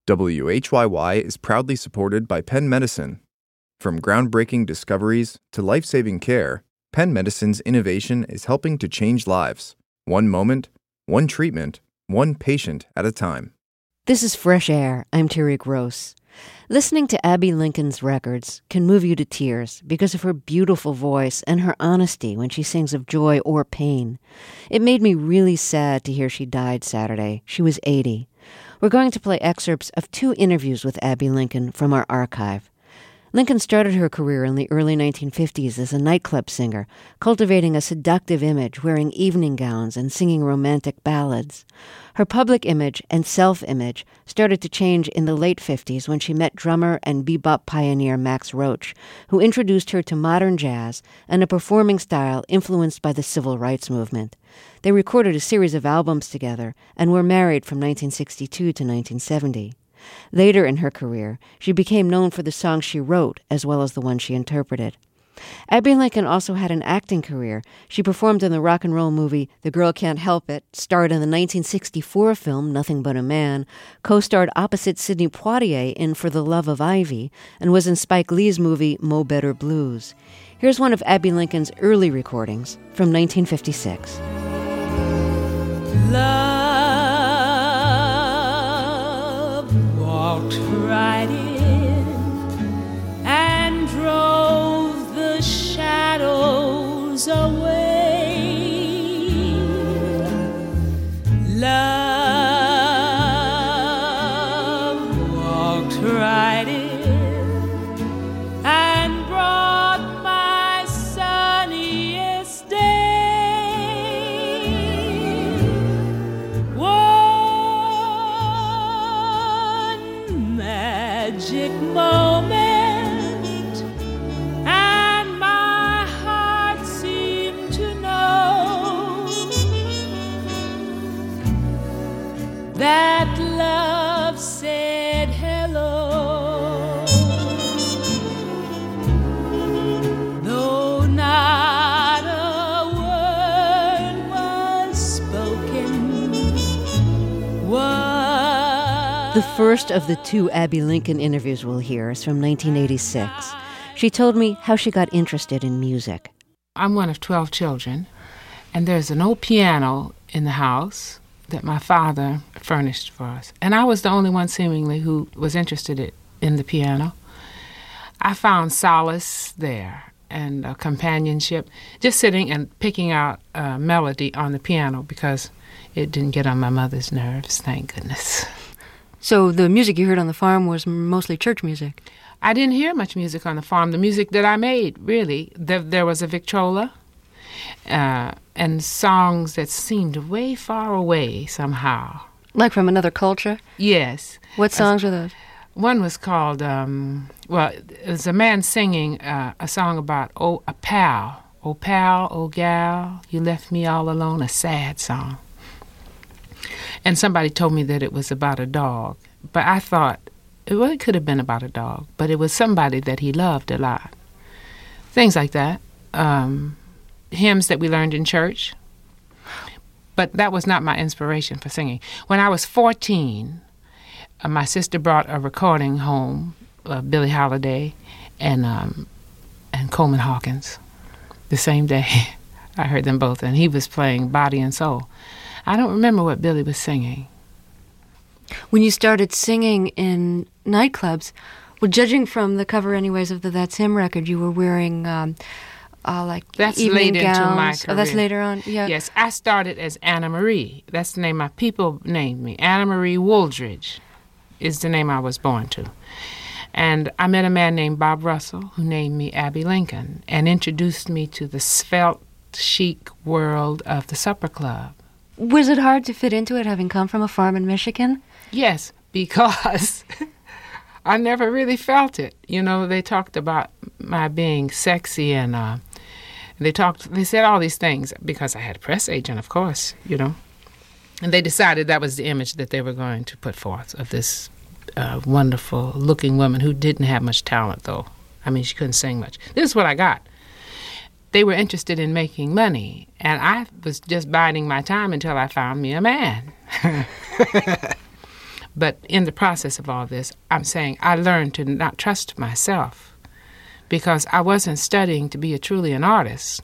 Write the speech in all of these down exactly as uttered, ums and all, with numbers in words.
W H Y Y is proudly supported by Penn Medicine. From groundbreaking discoveries to life-saving care, Penn Medicine's innovation is helping to change lives, one moment, one treatment, one patient at a time. This is Fresh Air. I'm Terry Gross. Listening to Abbey Lincoln's records can move you to tears because of her beautiful voice and her honesty when she sings of joy or pain. It made me really sad to hear she died Saturday. She was eighty. We're going to play excerpts of two interviews with Abbey Lincoln from our archive. Lincoln started her career in the early nineteen fifties as a nightclub singer, cultivating a seductive image, wearing evening gowns and singing romantic ballads. Her public image and self-image started to change in the late fifties when she met drummer and bebop pioneer Max Roach, who introduced her to modern jazz and a performing style influenced by the civil rights movement. They recorded a series of albums together and were married from nineteen sixty-two to nineteen seventy. Later in her career, she became known for the songs she wrote as well as the ones she interpreted. Abbey Lincoln also had an acting career. She performed in the rock and roll movie The Girl Can't Help It, starred in the nineteen sixty-four film Nothing But a Man, co-starred opposite Sidney Poitier in For the Love of Ivy, and was in Spike Lee's movie Mo Better Blues. Here's one of Abbey Lincoln's early recordings from nineteen fifty-six. Love walked right in and drove the shadows away. Love walked right in and brought my sunniest day. One magic moment, and my heart seemed to know that love said hello. Though not a word was spoken, was The first of the two Abbey Lincoln interviews we'll hear is from nineteen eighty-six. She told me how she got interested in music. I'm one of twelve children, and there's an old piano in the house that my father furnished for us. And I was the only one seemingly who was interested in the piano. I found solace there and a companionship, just sitting and picking out a melody on the piano because it didn't get on my mother's nerves, thank goodness. So the music you heard on the farm was mostly church music? I didn't hear much music on the farm. The music that I made, really, there, there was a Victrola uh, and songs that seemed way far away somehow. Like from another culture? Yes. What songs were those? One was called, um, well, it was a man singing uh, a song about, oh, a pal. Oh, pal, oh, gal, you left me all alone, a sad song. And somebody told me that it was about a dog. But I thought, well, it could have been about a dog, but it was somebody that he loved a lot. Things like that. Um, hymns that we learned in church. But that was not my inspiration for singing. When I was fourteen, uh, my sister brought a recording home of Billie Holiday and um, and Coleman Hawkins. The same day, I heard them both, and he was playing Body and Soul. I don't remember what Billie was singing. When you started singing in nightclubs, well, judging from the cover anyways of the That's Him record, you were wearing um, uh, like that's evening late gowns. into my career. Oh, that's later on? Yeah. Yes, I started as Anna Marie. That's the name my people named me. Anna Marie Wooldridge is the name I was born to. And I met a man named Bob Russell who named me Abbey Lincoln and introduced me to the svelte, chic world of the supper club. Was it hard to fit into it, having come from a farm in Michigan? Yes, because I never really felt it. You know, they talked about my being sexy and uh, they talked. They said all these things because I had a press agent, of course, you know. And they decided that was the image that they were going to put forth of this uh, wonderful-looking woman who didn't have much talent, though. I mean, she couldn't sing much. This is what I got. They were interested in making money, and I was just biding my time until I found me a man. But in the process of all this, I'm saying I learned to not trust myself because I wasn't studying to be a truly an artist.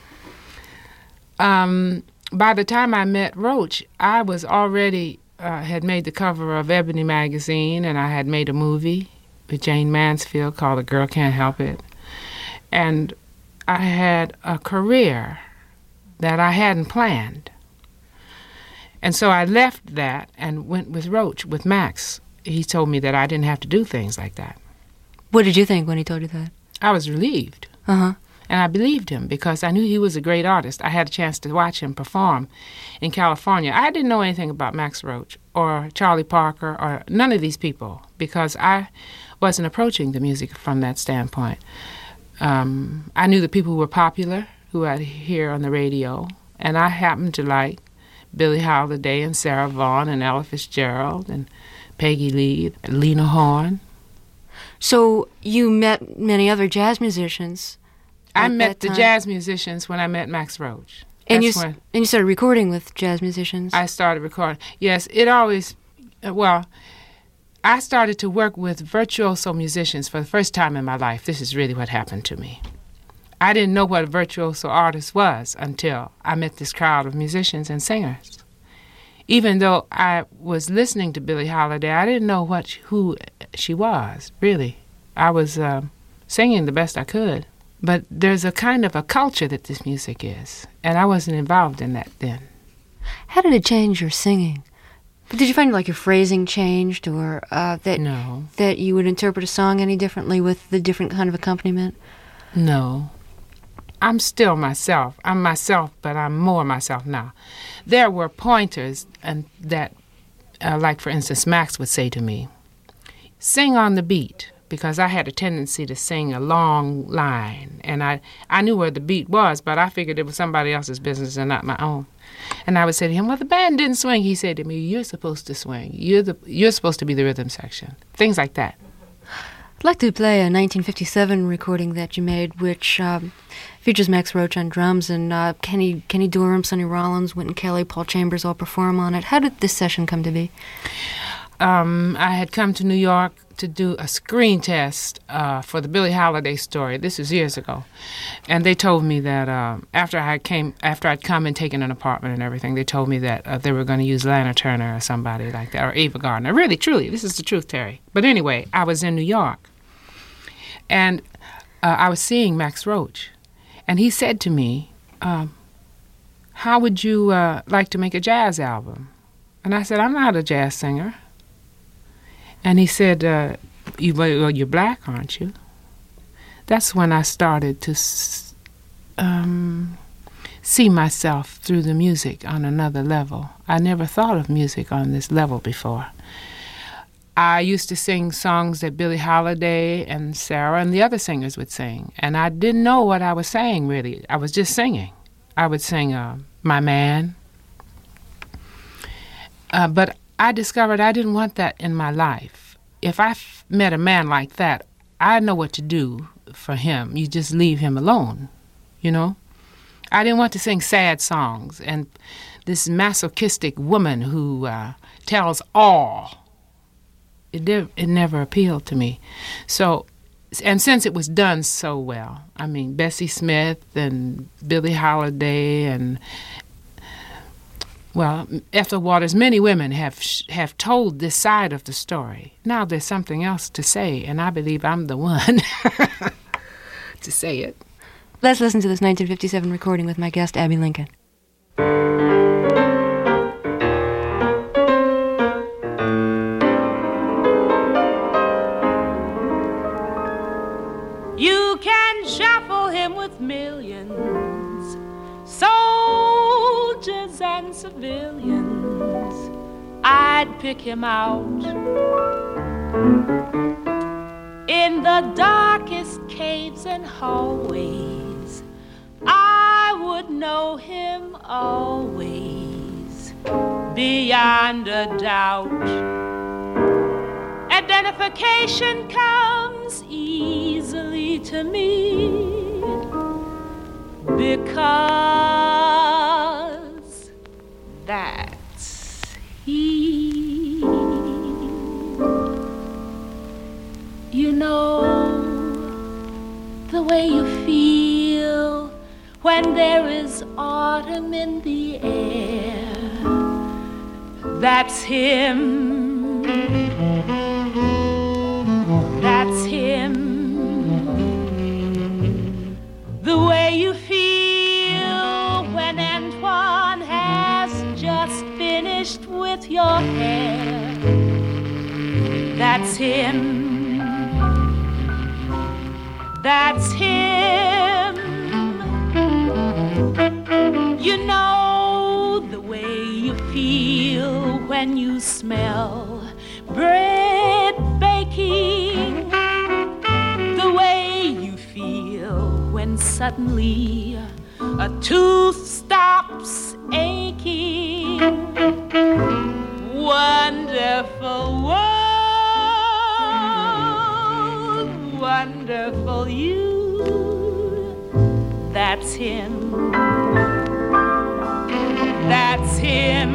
Um, by the time I met Roach, I was already, uh, had made the cover of Ebony magazine, and I had made a movie with Jane Mansfield called A Girl Can't Help It. And I had a career that I hadn't planned. And so I left that and went with Roach, with Max. He told me that I didn't have to do things like that. What did you think when he told you that? I was relieved. Uh-huh. And I believed him because I knew he was a great artist. I had a chance to watch him perform in California. I didn't know anything about Max Roach or Charlie Parker or none of these people because I wasn't approaching the music from that standpoint. Um, I knew the people who were popular, who I'd hear on the radio, and I happened to like Billie Holiday and Sarah Vaughan and Ella Fitzgerald and Peggy Lee, Lena Horne. So you met many other jazz musicians. I met the jazz musicians when I met Max Roach. And you, That's when and you started recording with jazz musicians? I started recording. Yes, it always, uh, well, I started to work with virtuoso musicians for the first time in my life. This is really what happened to me. I didn't know what a virtuoso artist was until I met this crowd of musicians and singers. Even though I was listening to Billie Holiday, I didn't know what who she was, really. I was uh, singing the best I could. But there's a kind of a culture that this music is, and I wasn't involved in that then. How did it change your singing? Did you find like your phrasing changed, or uh, that No. that you would interpret a song any differently with the different kind of accompaniment? No. I'm still myself. I'm myself, but I'm more myself now. There were pointers and that, uh, like for instance, Max would say to me, sing on the beat, because I had a tendency to sing a long line, and I, I knew where the beat was, but I figured it was somebody else's business and not my own. And I would say to him, well, the band didn't swing. He said to me, you're supposed to swing. You're, the, you're supposed to be the rhythm section. Things like that. I'd like to play a nineteen fifty-seven recording that you made, which um, features Max Roach on drums and uh, Kenny Kenny Dorham, Sonny Rollins, Wynton Kelly, Paul Chambers all perform on it. How did this session come to be? Um, I had come to New York to do a screen test uh, for the Billie Holiday story. This was years ago, and they told me that uh, after I came, after I'd come and taken an apartment and everything, they told me that uh, they were going to use Lana Turner or somebody like that, or Ava Gardner. Really, truly, this is the truth, Terry. But anyway, I was in New York, and uh, I was seeing Max Roach, and he said to me, um, "How would you uh, like to make a jazz album?" And I said, "I'm not a jazz singer." And he said, uh, you, well, you're black, aren't you? That's when I started to um, see myself through the music on another level. I never thought of music on this level before. I used to sing songs that Billie Holiday and Sarah and the other singers would sing, and I didn't know what I was saying, really. I was just singing. I would sing uh, My Man. Uh, but I discovered I didn't want that in my life. If I f- met a man like that, I know what to do for him. You just leave him alone, you know? I didn't want to sing sad songs and this masochistic woman who uh, tells all. It, de- it never appealed to me. So, and since it was done so well, I mean, Bessie Smith and Billie Holiday and Well, Ethel Waters, many women have have told this side of the story. Now there's something else to say, and I believe I'm the one to say it. Let's listen to this nineteen fifty-seven recording with my guest, Abbey Lincoln. You can shuffle him with millions, soldiers and civilians. I'd pick him out in the darkest caves and hallways. I would know him always, beyond a doubt. Identification comes easily to me because that's he. You know the way you feel when there is autumn in the air. That's him. That's him. The way you feel when Antoine has just finished with your hair. That's him. That's him. You know the way you feel when you smell bread baking. The way you feel when suddenly a tooth stops aching. Wonderful world, wonderful you. That's him. That's him.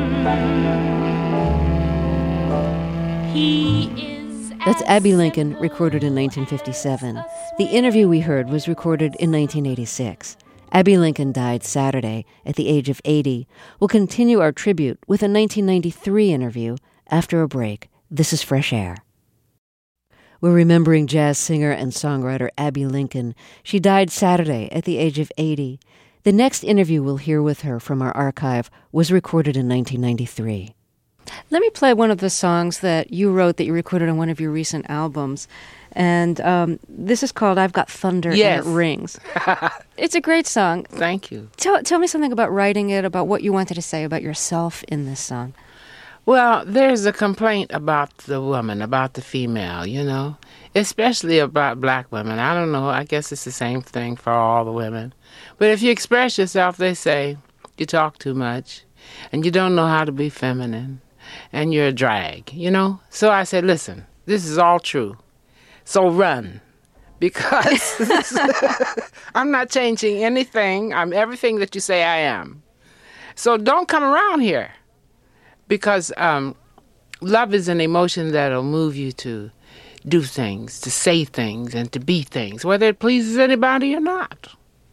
He is. That's Abbey Lincoln, recorded in nineteen fifty-seven. The interview we heard was recorded in nineteen eighty-six. Abbey Lincoln died Saturday at the age of eighty. We'll continue our tribute with a nineteen ninety-three interview after a break. This is Fresh Air. We're remembering jazz singer and songwriter Abbey Lincoln. She died Saturday at the age of eighty. The next interview we'll hear with her from our archive was recorded in nineteen ninety-three. Let me play one of the songs that you wrote that you recorded on one of your recent albums. And um, this is called I've Got Thunder Yes. and It Rings. It's a great song. Thank you. Tell, tell me something about writing it, about what you wanted to say about yourself in this song. Well, there's a complaint about the woman, about the female, you know, especially about black women. I don't know. I guess it's the same thing for all the women. But if you express yourself, they say you talk too much and you don't know how to be feminine and you're a drag, you know. So I said, listen, this is all true. So run, because I'm not changing anything. I'm everything that you say I am. So don't come around here. Because um, love is an emotion that'll move you to do things, to say things, and to be things, whether it pleases anybody or not.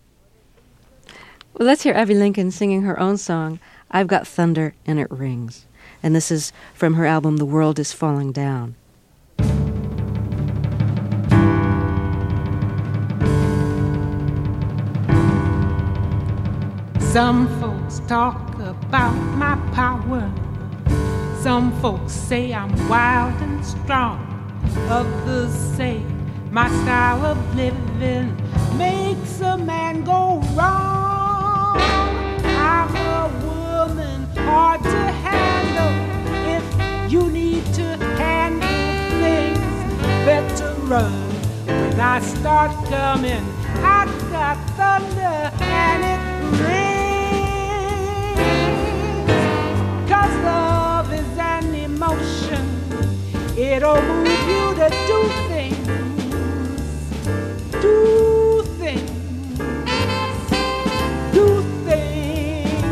Well, let's hear Abbey Lincoln singing her own song, I've Got Thunder and It Rings. And this is from her album, The World is Falling Down. Some folks talk about my power. Some folks say I'm wild and strong. Others say my style of living makes a man go wrong. I'm a woman hard to handle. If you need to handle things, better run. When I start coming, I got thunder and it rings. 'Cause love is an emotion. It'll move you to do things, do things, do things.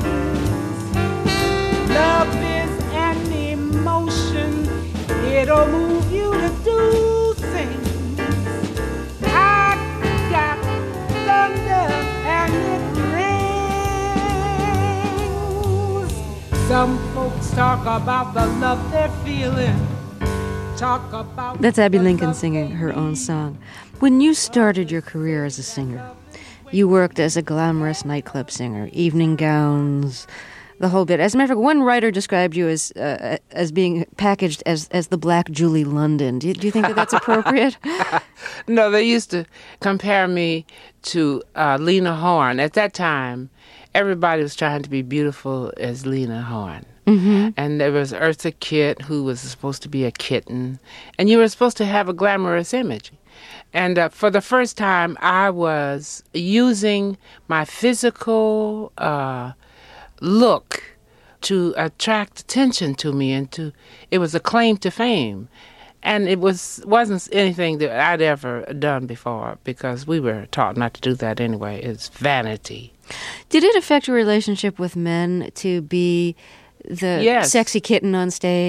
Love is an emotion. It'll move you to do things. I got thunder and it rings. Some folks talk about the love they're feeling. Talk about That's Abbey Lincoln singing her own song. When you started your career as a singer, you worked as a glamorous nightclub singer, evening gowns, the whole bit. As a matter of fact, one writer described you as uh, as being packaged as, as the Black Julie London. Do you, do you think that that's appropriate? No, they used to compare me to uh, Lena Horne. At that time, everybody was trying to be beautiful as Lena Horne. Mm-hmm. And there was Eartha Kitt, who was supposed to be a kitten. And you were supposed to have a glamorous image. And uh, for the first time, I was using my physical uh, look to attract attention to me. And to it was a claim to fame. And it was, wasn't anything that I'd ever done before, because we were taught not to do that anyway. It's vanity. Did it affect your relationship with men to be the Yes. sexy kitten on stage?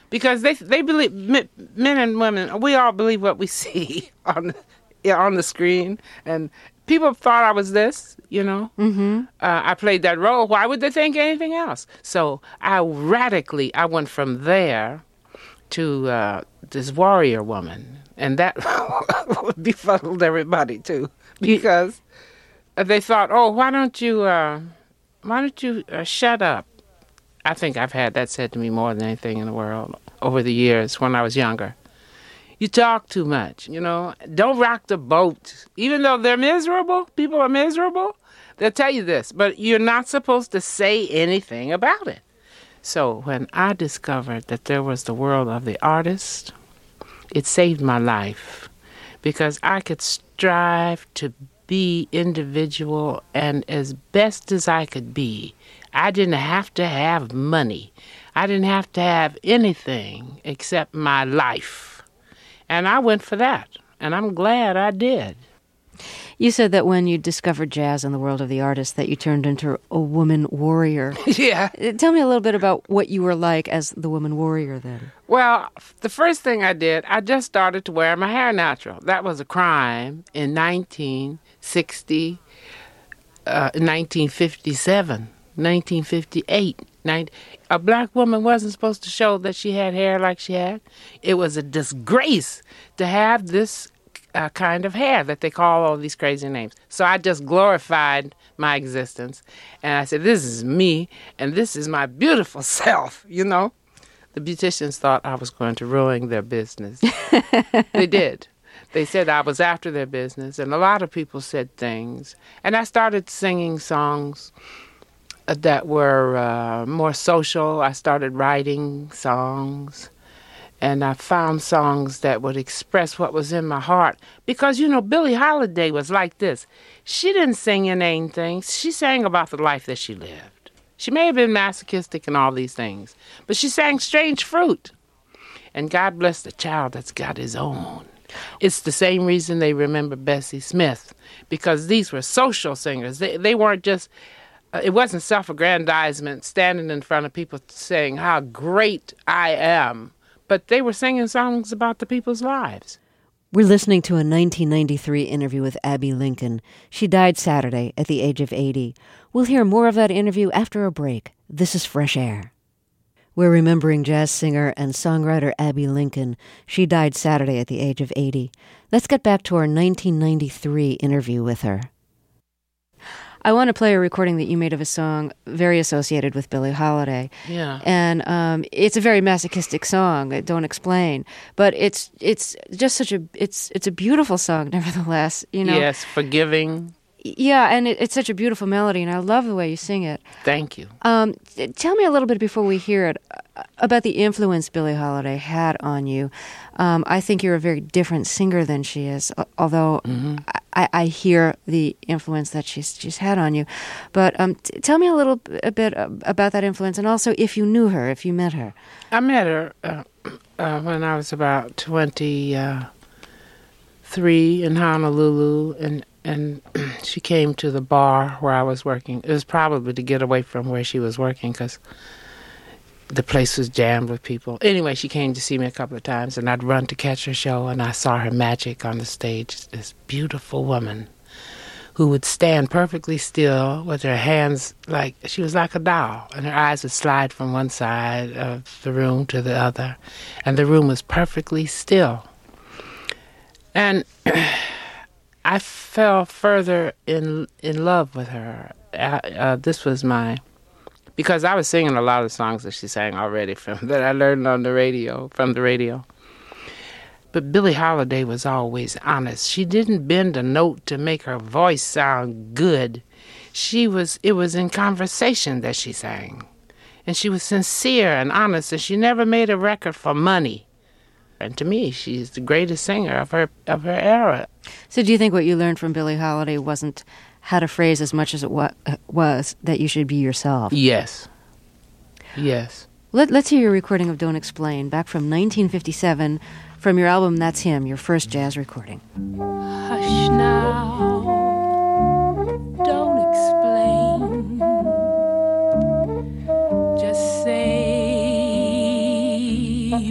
because they they believe, men and women, we all believe what we see on the, yeah, on the screen, and people thought I was this, you know. Mm-hmm. Uh, I played that role. Why would they think anything else? So I radically, I went from there to uh, this warrior woman, and that befuddled everybody too, because they thought, oh, why don't you, uh, why don't you uh, shut up? I think I've had that said to me more than anything in the world over the years when I was younger. You talk too much, you know. Don't rock the boat. Even though they're miserable, people are miserable, they'll tell you this, but you're not supposed to say anything about it. So when I discovered that there was the world of the artist, it saved my life because I could strive to be individual and as best as I could be. I didn't have to have money. I didn't have to have anything except my life. And I went for that, and I'm glad I did. You said that when you discovered jazz in the world of the artist that you turned into a woman warrior. Yeah. Tell me a little bit about what you were like as the woman warrior then. Well, the first thing I did, I just started to wear my hair natural. That was a crime in nineteen sixty, uh, nineteen fifty-seven, nineteen fifty-eight. A black woman wasn't supposed to show that she had hair like she had. It was a disgrace to have this uh, kind of hair that they call all these crazy names. So I just glorified my existence. And I said, this is me, and this is my beautiful self, you know. The beauticians thought I was going to ruin their business. They did. They said I was after their business, and a lot of people said things. And I started singing songs that were uh, more social. I started writing songs, and I found songs that would express what was in my heart. Because, you know, Billie Holiday was like this. She didn't sing inane things. She sang about the life that she lived. She may have been masochistic and all these things, but she sang Strange Fruit. And God bless the child that's got his own. It's the same reason they remember Bessie Smith, because these were social singers. They, they weren't just... It wasn't self-aggrandizement, standing in front of people saying how great I am, but they were singing songs about the people's lives. We're listening to a nineteen ninety-three interview with Abbey Lincoln. She died Saturday at the age of eighty. We'll hear more of that interview after a break. This is Fresh Air. We're remembering jazz singer and songwriter Abbey Lincoln. She died Saturday at the age of eighty. Let's get back to our nineteen ninety-three interview with her. I want to play a recording that you made of a song very associated with Billie Holiday. Yeah. And um, it's a very masochistic song, Don't Explain. But it's it's just such a it's it's a beautiful song nevertheless, you know. Yes, forgiving. Yeah, and it, it's such a beautiful melody, and I love the way you sing it. Thank you. Um, tell me a little bit before we hear it about the influence Billie Holiday had on you. Um, I think you're a very different singer than she is, although mm-hmm. I, I hear the influence that she's she's had on you. But um, t- tell me a little a bit about that influence, and also if you knew her, if you met her. I met her uh, uh, when I was about twenty-three in Honolulu, and and she came to the bar where I was working. It was probably to get away from where she was working because the place was jammed with people. Anyway, she came to see me a couple of times, and I'd run to catch her show, and I saw her magic on the stage. This beautiful woman who would stand perfectly still with her hands like, she was like a doll, and her eyes would slide from one side of the room to the other, and the room was perfectly still. And I fell further in in love with her. Uh, uh, this was my, because I was singing a lot of songs that she sang already from that I learned on the radio, from the radio. But Billie Holiday was always honest. She didn't bend a note to make her voice sound good. She was, it was in conversation that she sang. And she was sincere and honest, and she never made a record for money. And to me, she's the greatest singer of her of her era. So do you think what you learned from Billie Holiday wasn't how to phrase as much as it wa- was that you should be yourself? Yes. Yes. Let, let's hear your recording of Don't Explain, back from nineteen fifty-seven, from your album That's Him, your first jazz recording. Hush now, don't explain, just say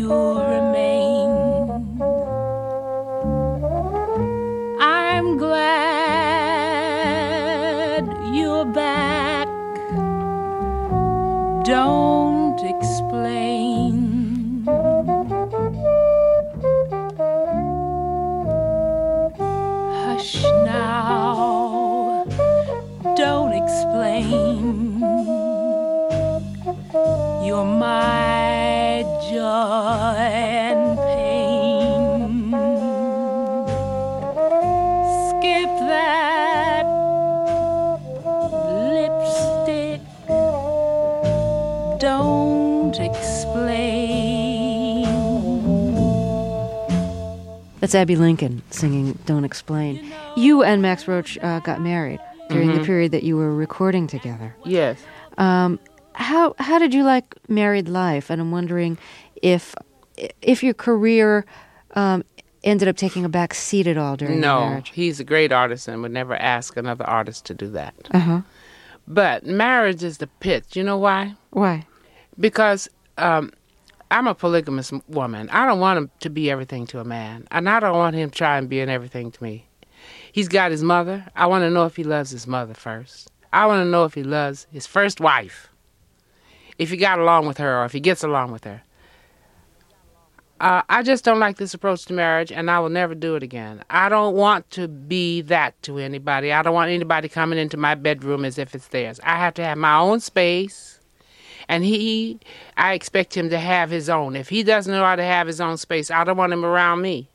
That's Abby Lincoln singing Don't Explain. You and Max Roach uh, got married during mm-hmm. the period that you were recording together. Yes. Um, how how did you like married life? And I'm wondering if if your career um, ended up taking a back seat at all during no, the marriage. No, he's a great artist and would never ask another artist to do that. Uh-huh. But marriage is the pit. You know why? Why? Because um, I'm a polygamous woman. I don't want him to be everything to a man. And I don't want him trying being everything to me. He's got his mother. I want to know if he loves his mother first. I want to know if he loves his first wife. If he got along with her or if he gets along with her. Uh, I just don't like this approach to marriage, and I will never do it again. I don't want to be that to anybody. I don't want anybody coming into my bedroom as if it's theirs. I have to have my own space, and he, I expect him to have his own. If he doesn't know how to have his own space, I don't want him around me.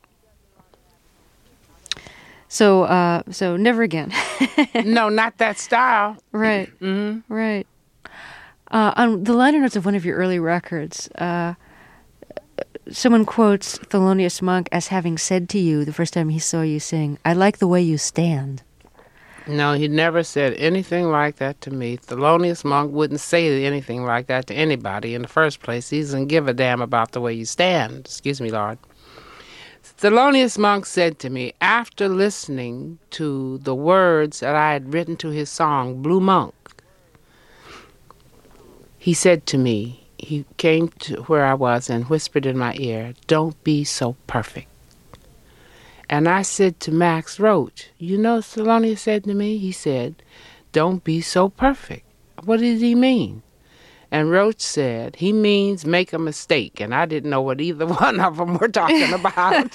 So, uh, so never again. No, not that style. Right, mm-hmm. right. Uh, on the liner notes of one of your early records, uh, someone quotes Thelonious Monk as having said to you the first time he saw you sing, "I like the way you stand." No, he never said anything like that to me. Thelonious Monk wouldn't say anything like that to anybody in the first place. He doesn't give a damn about the way you stand. Excuse me, Lord. Thelonious Monk said to me, after listening to the words that I had written to his song, Blue Monk, he said to me, he came to where I was and whispered in my ear, "Don't be so perfect." And I said to Max Roach, you know what Thelonious said to me? He said, "Don't be so perfect." What did he mean? And Roach said, he means make a mistake. And I didn't know what either one of them were talking about.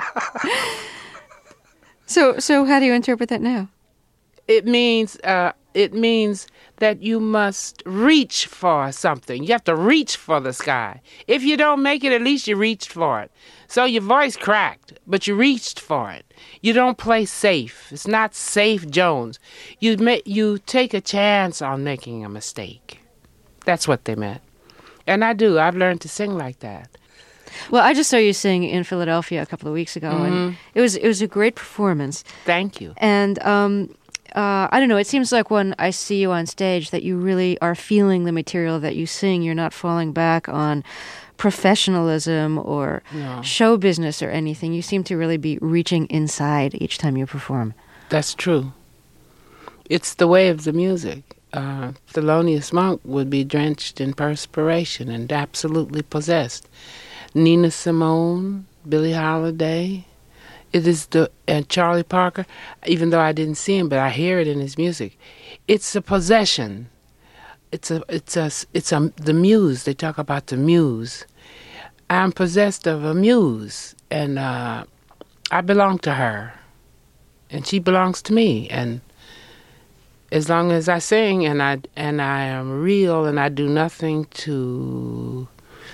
so so how do you interpret that now? It means uh, it means that you must reach for something. You have to reach for the sky. If you don't make it, at least you reached for it. So your voice cracked, but you reached for it. You don't play safe. It's not safe Jones. You ma- you take a chance on making a mistake. That's what they meant. And I do. I've learned to sing like that. Well, I just saw you sing in Philadelphia a couple of weeks ago, mm-hmm. and it was it was a great performance. Thank you. And um, uh, I don't know. It seems like when I see you on stage that you really are feeling the material that you sing. You're not falling back on professionalism or no. show business or anything. You seem to really be reaching inside each time you perform. That's true. It's the way of the music. Uh, Thelonious Monk would be drenched in perspiration and absolutely possessed. Nina Simone, Billie Holiday, it is the and Charlie Parker. Even though I didn't see him, but I hear it in his music. It's a possession. It's a it's a it's a the muse. They talk about the muse. I'm possessed of a muse, and uh, I belong to her, and she belongs to me, and. As long as I sing and I and I am real and I do nothing to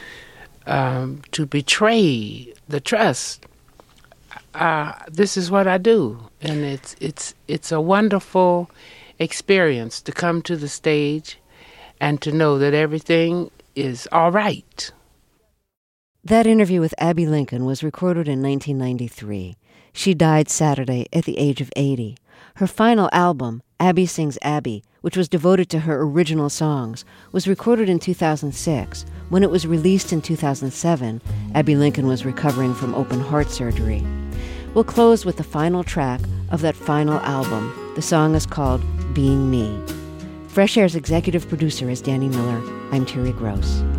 um, to betray the trust, uh, this is what I do, and it's it's it's a wonderful experience to come to the stage and to know that everything is all right. That interview with Abby Lincoln was recorded in nineteen ninety-three. She died Saturday at the age of eighty. Her final album, Abby Sings Abby, which was devoted to her original songs, was recorded in two thousand six. When it was released in two thousand seven, Abby Lincoln was recovering from open heart surgery. We'll close with the final track of that final album. The song is called Being Me. Fresh Air's executive producer is Danny Miller. I'm Terry Gross.